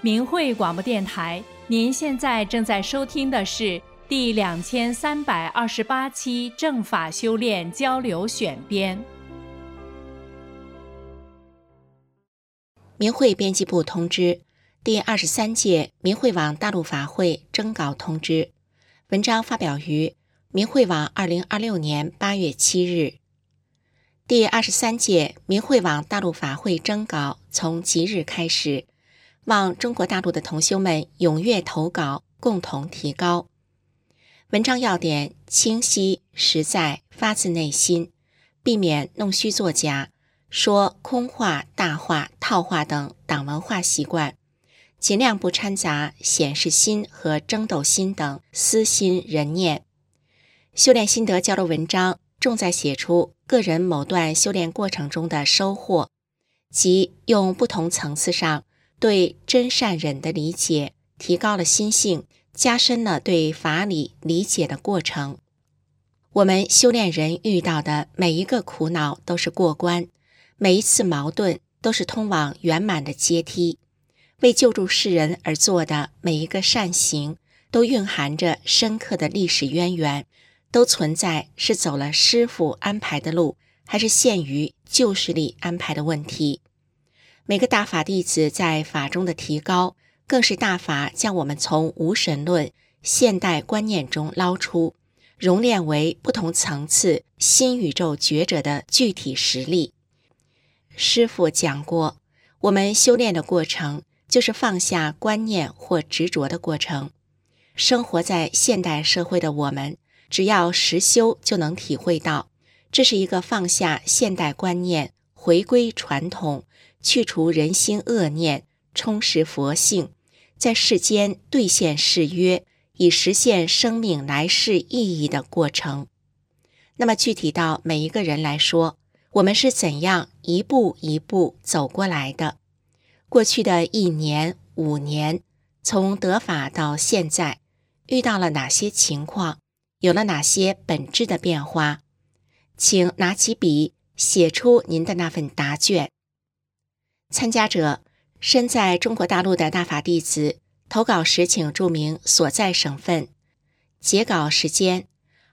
明慧广播电台，您现在正在收听的是第2328期正法修炼交流选编。 明慧编辑部通知，第23届明慧网大陆法会征稿通知，文章发表于明慧网2026年8月7日。第23届明慧网大陆法会征稿从即日开始，望中国大陆的同修们踊跃投稿，共同提高。文章要点清晰、实在，发自内心，避免弄虚作假，说空话、大话、套话等党文化习惯，尽量不掺杂显示心和争斗心等私心人念。修炼心得交流文章重在写出个人某段修炼过程中的收获，即用不同层次上对真善忍的理解，提高了心性，加深了对法理理解的过程。我们修炼人遇到的每一个苦恼都是过关，每一次矛盾都是通往圆满的阶梯。为救助世人而做的每一个善行，都蕴含着深刻的历史渊源，都存在是走了师父安排的路，还是限于旧势力安排的问题。每个大法弟子在法中的提高，更是大法将我们从无神论现代观念中捞出，熔炼为不同层次新宇宙觉者的具体实力。师父讲过，我们修炼的过程就是放下观念或执着的过程。生活在现代社会的我们，只要实修就能体会到，这是一个放下现代观念，回归传统，去除人心恶念，充实佛性，在世间兑现誓约，以实现生命来世意义的过程。那么具体到每一个人来说，我们是怎样一步一步走过来的？过去的1年、5年，从得法到现在，遇到了哪些情况？有了哪些本质的变化？请拿起笔，写出您的那份答卷。参加者身在中国大陆的大法弟子，投稿时请注明所在省份。截稿时间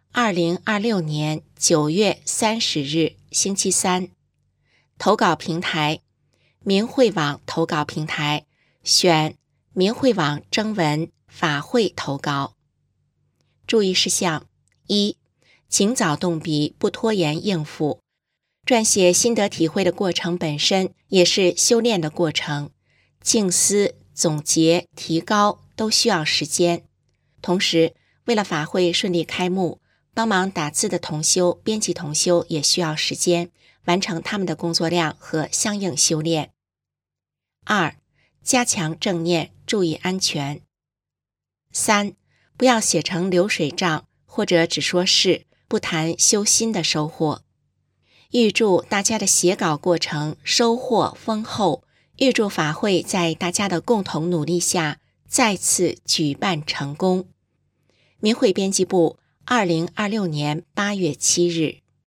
2026年9月30日星期三。投稿平台明慧网投稿平台，选明慧网征文法会投稿。注意事项：1. 请早动笔，不拖延应付。撰写心得体会的过程本身也是修炼的过程，静思、总结、提高都需要时间。同时，为了法会顺利开幕，帮忙打字的同修、编辑同修也需要时间，完成他们的工作量和相应修炼。2. 加强正念，注意安全。3. 不要写成流水账，或者只说是，不谈修心的收获。预祝大家的写稿过程收获丰厚，预祝法会在大家的共同努力下再次举办成功。明慧编辑部2026年8月7日。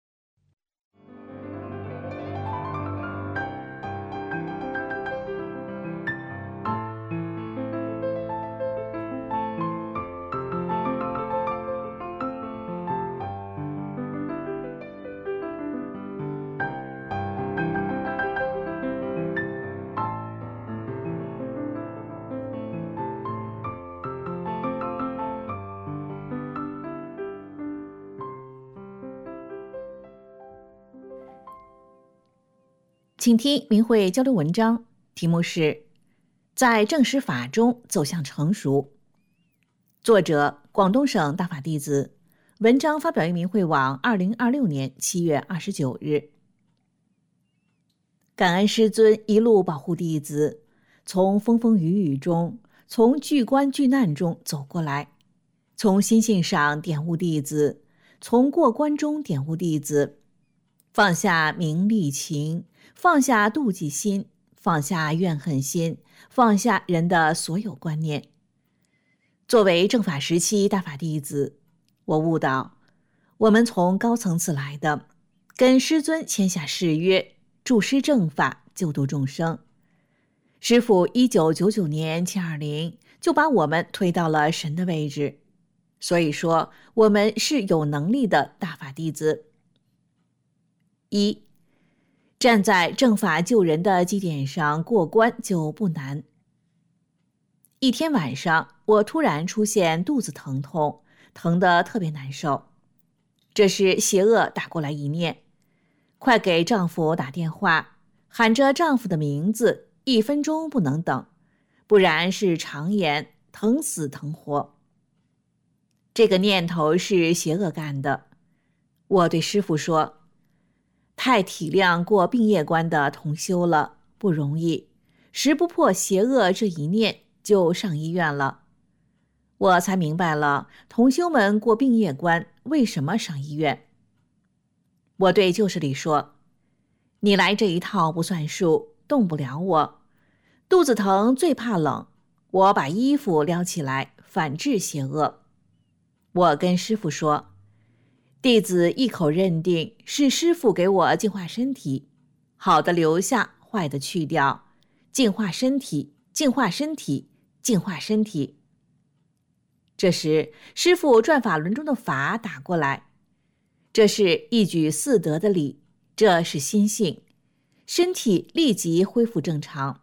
请听明慧交流文章，题目是在正实法中走向成熟。作者广东省大法弟子，文章发表于明慧网2026年7月29日。感恩师尊一路保护弟子，从风风雨雨中，从巨关巨难中走过来，从心性上点悟弟子，从过关中点悟弟子，放下名利情，放下妒忌心，放下怨恨心，放下人的所有观念。作为正法时期大法弟子，我悟到，我们从高层次来的，跟师尊签下誓约，助师正法，救度众生。 师父1999年720就把我们推到了神的位置，所以说我们是有能力的大法弟子。1. 站在正法救人的基点上过关就不难。一天晚上，我突然出现肚子疼痛，疼得特别难受。这时邪恶打过来一念，快给丈夫打电话，喊着丈夫的名字，1分钟不能等，不然是肠炎，疼死疼活。这个念头是邪恶干的。我对师父说，太体谅过病业关的同修了，不容易，识不破邪恶这一念就上医院了。我才明白了同修们过病业关为什么上医院。我对旧事里说，你来这一套不算数，动不了我。肚子疼最怕冷，我把衣服撩起来，反制邪恶。我跟师父说，弟子一口认定是师父给我净化身体，好的留下，坏的去掉，净化身体，净化身体，净化身体。这时师父转法轮中的法打过来，这是一举4得的理，这是心性，身体立即恢复正常。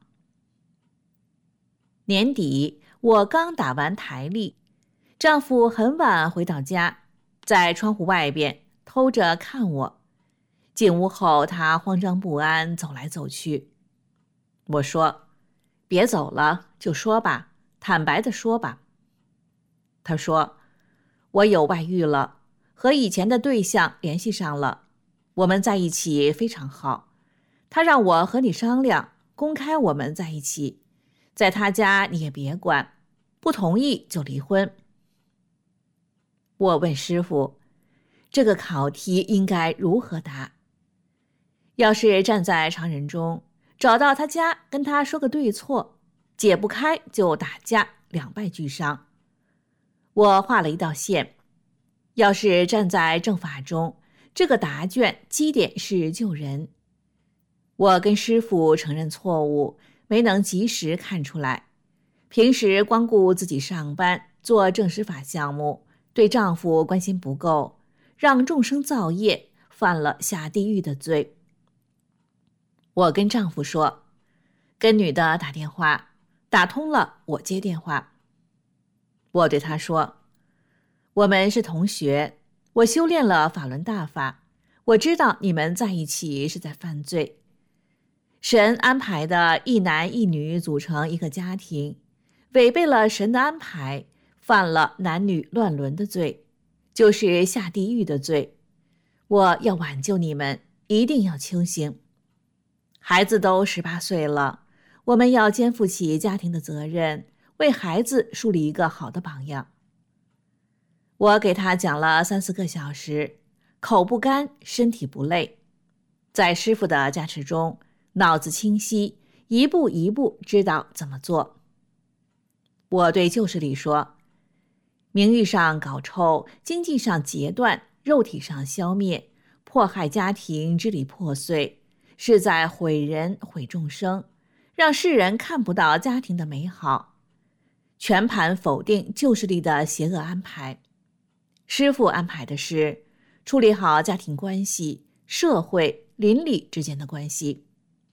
年底我刚打完台历，丈夫很晚回到家，在窗户外边偷着看我。进屋后他慌张不安，走来走去。我说，别走了，就说吧，坦白地说吧。他说，我有外遇了，和以前的对象联系上了，我们在一起非常好，他让我和你商量，公开我们在一起，在他家你也别管，不同意就离婚。我问师父，这个考题应该如何答？要是站在常人中，找到他家跟他说个对错，解不开就打架，两败俱伤。我画了一道线，要是站在正法中，这个答卷基点是救人。我跟师父承认错误，没能及时看出来，平时光顾自己上班做正师法项目，对丈夫关心不够，让众生造业，犯了下地狱的罪。我跟丈夫说，跟女的打电话，打通了我接电话。我对他说，我们是同学，我修炼了法轮大法，我知道你们在一起是在犯罪。神安排的一男一女组成一个家庭，违背了神的安排，犯了男女乱伦的罪，就是下地狱的罪。我要挽救你们，一定要清醒。孩子都18岁了，我们要肩负起家庭的责任，为孩子树立一个好的榜样。我给他讲了3、4个小时，口不干，身体不累，在师父的加持中，脑子清晰，一步一步知道怎么做。我对旧事里说，名誉上搞臭，经济上截断，肉体上消灭，迫害家庭，支离破碎，是在毁人毁众生，让世人看不到家庭的美好，全盘否定旧势力的邪恶安排。师父安排的是处理好家庭关系、社会、邻里之间的关系。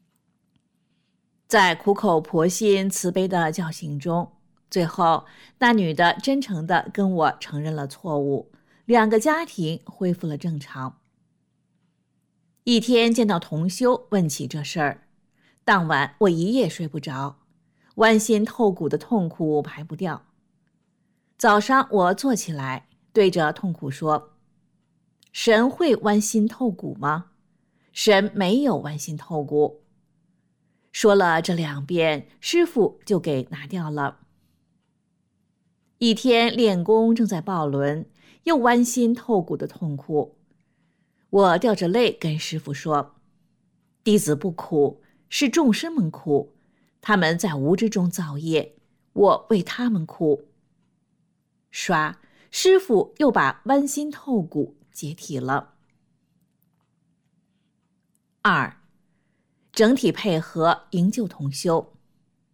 在苦口婆心慈悲的教训中，最后那女的真诚地跟我承认了错误，2个家庭恢复了正常。一天见到同修问起这事儿，当晚我一夜睡不着，剜心透骨的痛苦排不掉。早上我坐起来对着痛苦说，神会剜心透骨吗？神没有剜心透骨。说了这2遍，师父就给拿掉了。一天练功正在抱轮，又剜心透骨的痛苦，我掉着泪跟师父说，弟子不苦，是众生们苦，他们在无知中造业，我为他们苦。刷，师父又把剜心透骨解体了。2. 整体配合营救同修。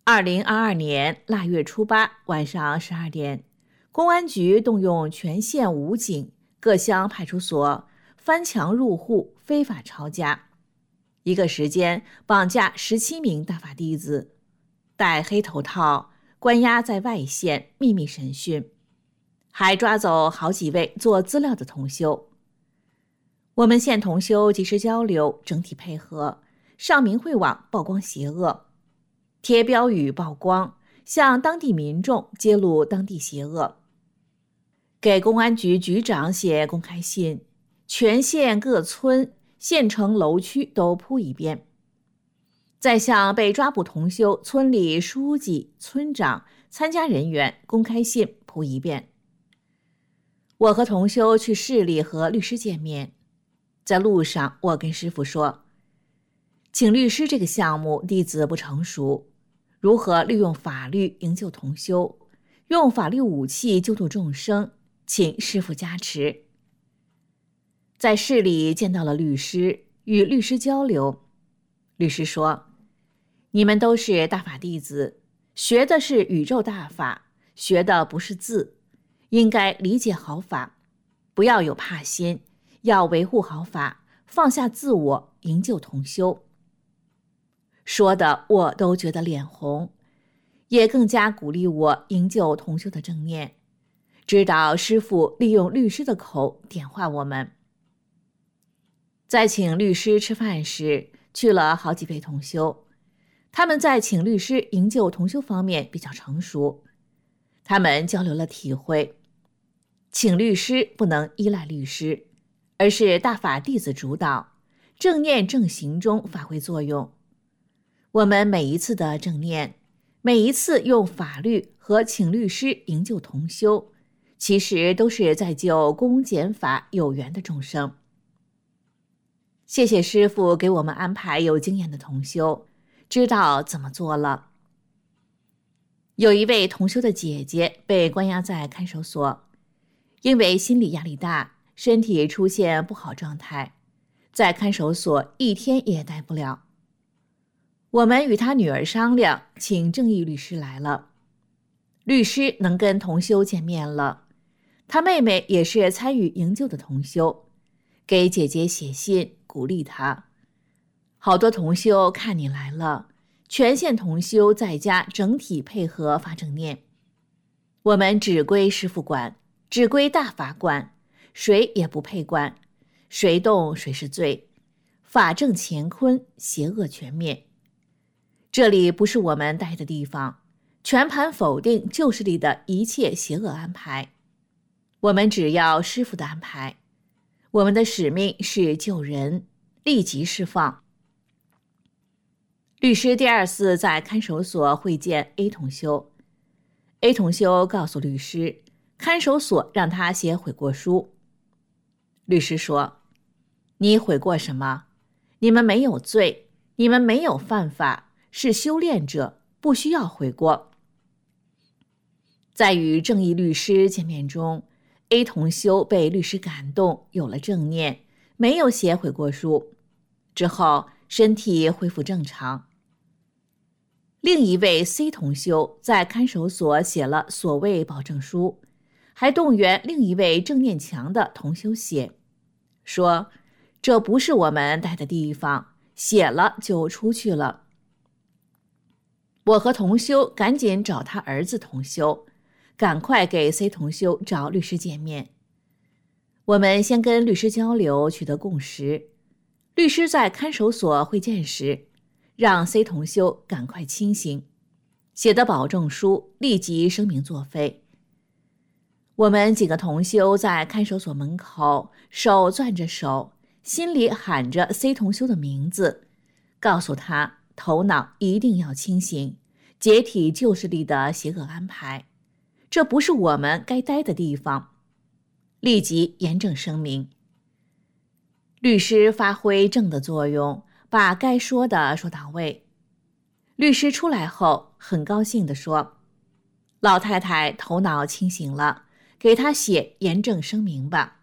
2022年腊月初8晚上12点，公安局动用全县武警、各乡派出所翻墙入户，非法抄家，一个时间绑架17名大法弟子，戴黑头套，关押在外县秘密审讯，还抓走好几位做资料的同修。我们县同修及时交流，整体配合，上明慧网曝光邪恶，贴标语曝光，向当地民众揭露当地邪恶，给公安局局长写公开信，全县各村、县城楼区都铺一遍，再向被抓捕同修村里书记、村长、参加人员公开信铺一遍。我和同修去市里和律师见面，在路上我跟师父说，请律师这个项目弟子不成熟，如何利用法律营救同修，用法律武器救度众生，请师父加持。在市里见到了律师，与律师交流，律师说，你们都是大法弟子，学的是宇宙大法，学的不是字，应该理解好法，不要有怕心，要维护好法，放下自我，营救同修。说的我都觉得脸红，也更加鼓励我营救同修的正念，指导师父利用律师的口点化我们。在请律师吃饭时，去了好几位同修，他们在请律师营救同修方面比较成熟，他们交流了体会，请律师不能依赖律师，而是大法弟子主导，正念正行中发挥作用。我们每一次的正念，每一次用法律和请律师营救同修，其实都是在救公检法有缘的众生。谢谢师父给我们安排有经验的同修，知道怎么做了。有一位同修的姐姐被关押在看守所，因为心理压力大，身体出现不好状态，在看守所1天也待不了。我们与他女儿商量，请正义律师来了，律师能跟同修见面了，他妹妹也是参与营救的同修，给姐姐写信鼓励她。好多同修看你来了，全县同修在家整体配合发正念，我们只归师父管，只归大法管，谁也不配管，谁动谁是罪，法正乾坤，邪恶全灭。这里不是我们待的地方，全盘否定旧势力的一切邪恶安排，我们只要师父的安排。我们的使命是救人，立即释放。律师第2次在看守所会见 A 同修， A 同修告诉律师，看守所让他写悔过书。律师说，你悔过什么？你们没有罪，你们没有犯法，是修炼者，不需要悔过。在与正义律师见面中， A 同修被律师感动，有了正念，没有写悔过书，之后身体恢复正常。另一位 C 同修在看守所写了所谓保证书，还动员另一位正念强的同修写，说这不是我们待的地方，写了就出去了。我和同修赶紧找他儿子同修，赶快给 C 同修找律师见面。我们先跟律师交流，取得共识。律师在看守所会见时，让 C 同修赶快清醒，写的保证书立即声明作废。我们几个同修在看守所门口，手攥着手，心里喊着 C 同修的名字，告诉他头脑一定要清醒，解体旧势力的邪恶安排，这不是我们该待的地方，立即严正声明。律师发挥正的作用，把该说的说到位。律师出来后很高兴地说，老太太头脑清醒了，给她写严正声明吧。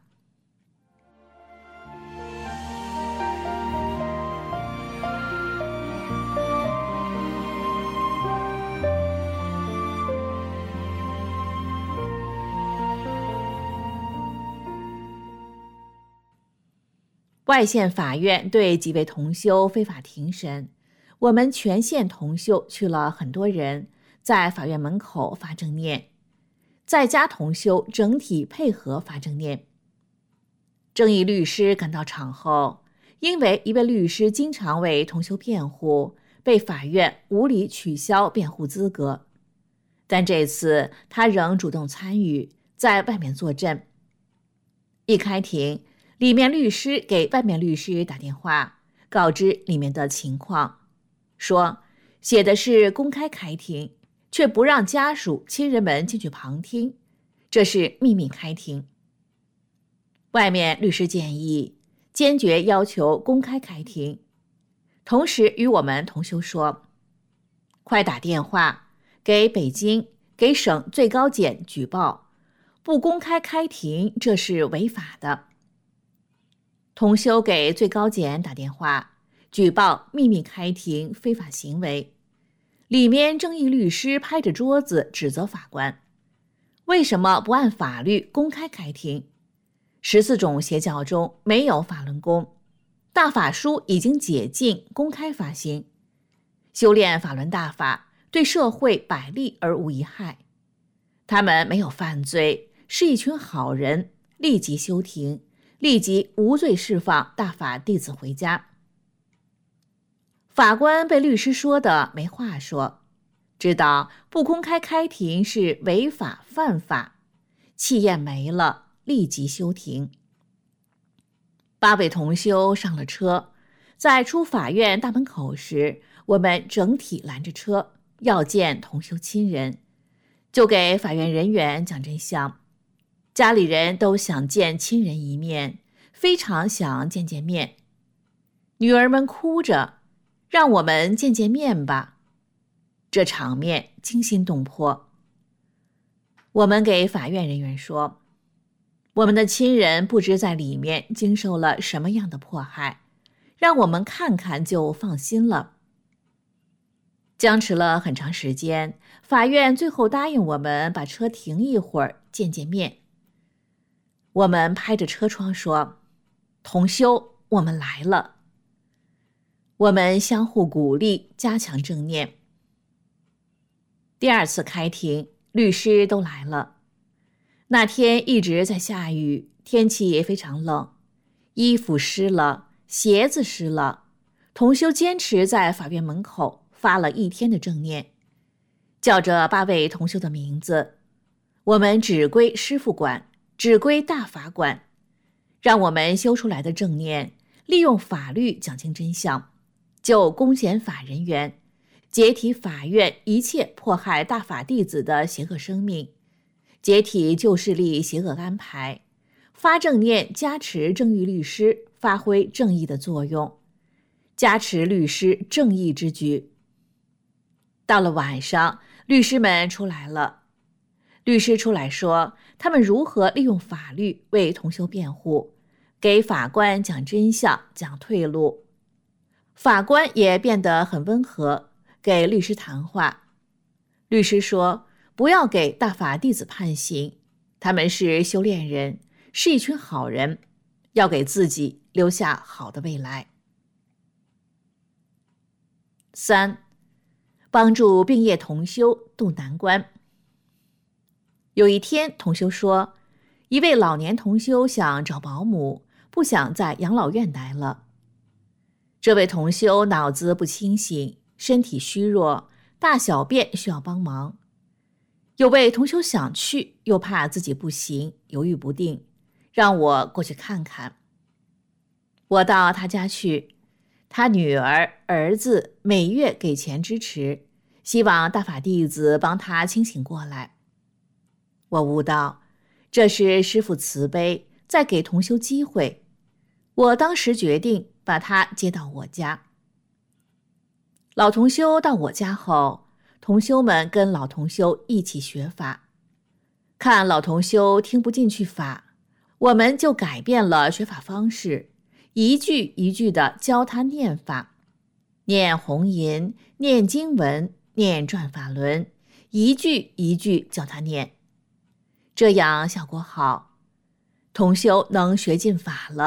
外县法院对几位同修非法庭审，我们全县同修去了很多人，在法院门口发正念，在家同修整体配合发正念。正义律师赶到场后，因为一位律师经常为同修辩护，被法院无理取消辩护资格。但这次他仍主动参与，在外面作证。一开庭，里面律师给外面律师打电话，告知里面的情况，说写的是公开开庭，却不让家属亲人们进去旁听，这是秘密开庭。外面律师建议坚决要求公开开庭，同时与我们同修说，快打电话给北京，给省最高检举报，不公开开庭这是违法的。同修给最高检打电话举报秘密开庭非法行为，里面正义律师拍着桌子指责法官，为什么不按法律公开开庭？14种邪教中没有法轮功，大法书已经解禁公开发行，修炼法轮大法对社会百利而无一害，他们没有犯罪，是一群好人，立即休庭，立即无罪释放大法弟子回家。法官被律师说的没话说，知道不公开开庭是违法犯法，气焰没了，立即休庭。8位同修上了车，在出法院大门口时，我们整体拦着车，要见同修亲人，就给法院人员讲真相。家里人都想见亲人一面，非常想见见面。女儿们哭着，让我们见见面吧。这场面惊心动魄。我们给法院人员说，我们的亲人不知在里面经受了什么样的迫害，让我们看看就放心了。僵持了很长时间，法院最后答应我们把车停一会儿见见面。我们拍着车窗说，同修，我们来了。我们相互鼓励，加强正念。第2次开庭，律师都来了。那天一直在下雨，天气也非常冷，衣服湿了，鞋子湿了。同修坚持在法院门口发了1天的正念，叫着8位同修的名字，我们只归师父管，只归大法管，让我们修出来的正念利用法律讲清真相，救公检法人员，解体法院一切迫害大法弟子的邪恶生命，解体旧势力邪恶安排，发正念加持正义律师发挥正义的作用，加持律师正义之举。到了晚上，律师们出来了。律师出来说，他们如何利用法律为同修辩护，给法官讲真相，讲退路。法官也变得很温和，给律师谈话。律师说，不要给大法弟子判刑，他们是修炼人，是一群好人，要给自己留下好的未来。3. 帮助病业同修渡难关。有一天，同修说，一位老年同修想找保姆，不想在养老院待了。这位同修脑子不清醒，身体虚弱，大小便需要帮忙。有位同修想去，又怕自己不行，犹豫不定，让我过去看看。我到他家去，他女儿、儿子每月给钱支持，希望大法弟子帮他清醒过来。我悟到，这是师父慈悲，在给同修机会。我当时决定把他接到我家。老同修到我家后，同修们跟老同修一起学法。看老同修听不进去法，我们就改变了学法方式，一句一句地教他念法，念红银，念经文，念转法轮，一句一句教他念。这样效果好，同修能学进法了，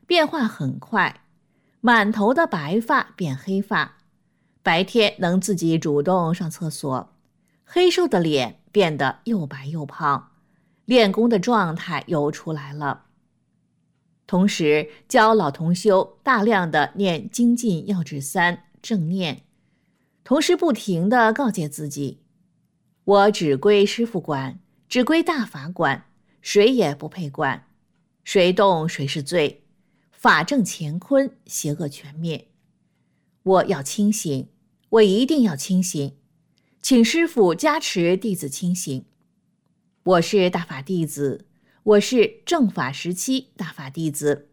变化很快，满头的白发变黑发，白天能自己主动上厕所，黑瘦的脸变得又白又胖，练功的状态又出来了。同时教老同修大量的念精进要旨3正念，同时不停地告诫自己，我只归师父管，只归大法管，谁也不配管，谁动谁是罪，法正乾坤，邪恶全灭。我要清醒，我一定要清醒，请师父加持弟子清醒。我是大法弟子，我是正法时期大法弟子。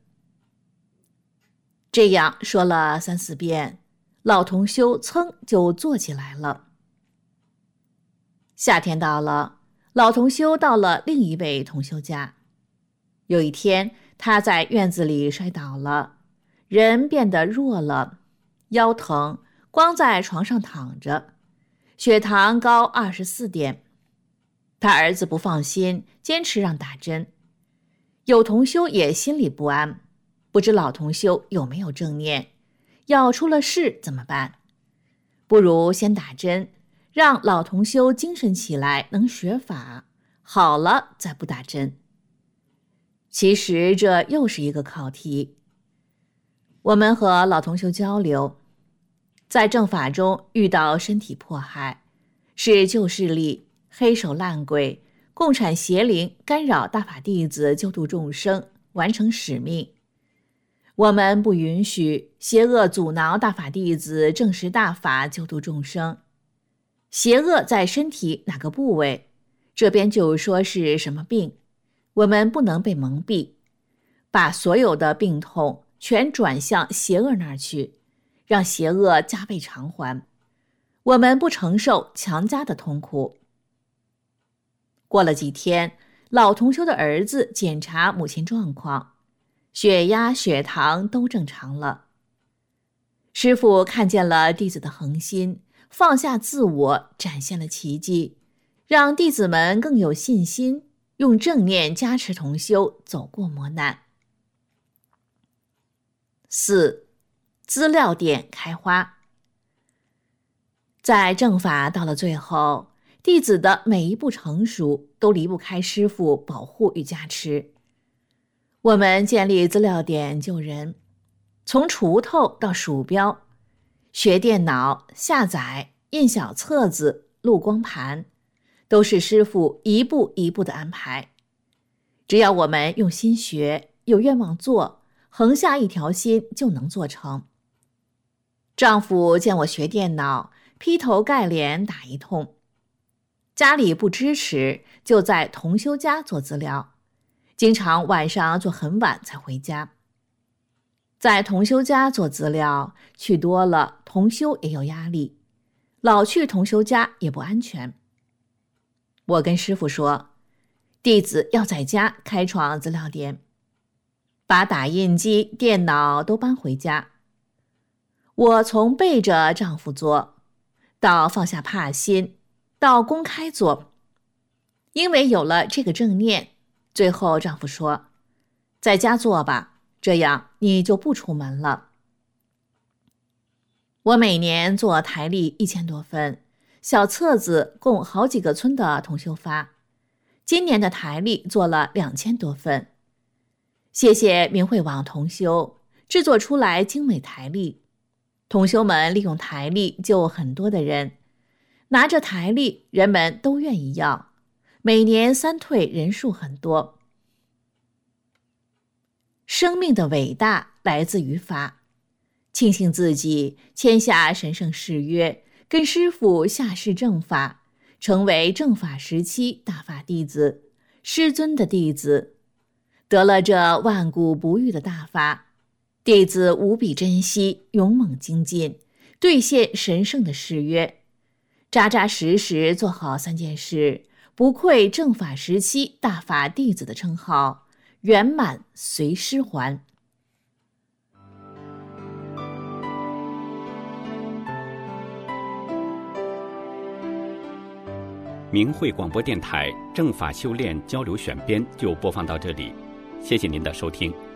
这样说了3、4遍，老同修噌就坐起来了。夏天到了，老同修到了另一位同修家。有一天，他在院子里摔倒了，人变得弱了，腰疼，光在床上躺着，血糖高24点。他儿子不放心，坚持让打针。有同修也心里不安，不知老同修有没有正念，要出了事怎么办？不如先打针，让老同修精神起来，能学法，好了再不打针。其实这又是一个考题。我们和老同修交流，在正法中遇到身体迫害，是旧势力、黑手烂鬼、共产邪灵干扰大法弟子救度众生，完成使命。我们不允许邪恶阻挠大法弟子证实大法，救度众生。邪恶在身体哪个部位，这边就说是什么病，我们不能被蒙蔽，把所有的病痛全转向邪恶那儿去，让邪恶加倍偿还。我们不承受强加的痛苦。过了几天，老同修的儿子检查母亲状况，血压、血糖都正常了。师父看见了弟子的恒心，放下自我，展现了奇迹，让弟子们更有信心，用正念加持同修走过磨难。4. 资料点开花。在正法到了最后，弟子的每一步成熟都离不开师父保护与加持。我们建立资料点救人，从锄头到鼠标，学电脑、下载、印小册子、录光盘，都是师父一步一步的安排。只要我们用心学，有愿望做，横下一条心就能做成。丈夫见我学电脑，劈头盖脸打一通。家里不支持，就在同修家做资料，经常晚上做很晚才回家。在同修家做资料，去多了，同修也有压力，老去同修家也不安全。我跟师父说，弟子要在家开创资料点，把打印机、电脑都搬回家。我从背着丈夫做，到放下怕心，到公开做。因为有了这个正念，最后丈夫说，在家做吧，这样你就不出门了。我每年做台历1000多份，小册子供好几个村的同修发。今年的台历做了2000多份。谢谢明慧网同修制作出来精美台历，同修们利用台历救很多的人，拿着台历人们都愿意要，每年3退人数很多。生命的伟大来自于法，庆幸自己签下神圣誓约，跟师父下示正法，成为正法时期大法弟子，师尊的弟子，得了这万古不遇的大法，弟子无比珍惜，勇猛精进，兑现神圣的誓约，扎扎实实做好3件事，不愧正法时期大法弟子的称号，圆满随师还。 明慧广播电台正法修炼交流选编就播放到这里，谢谢您的收听。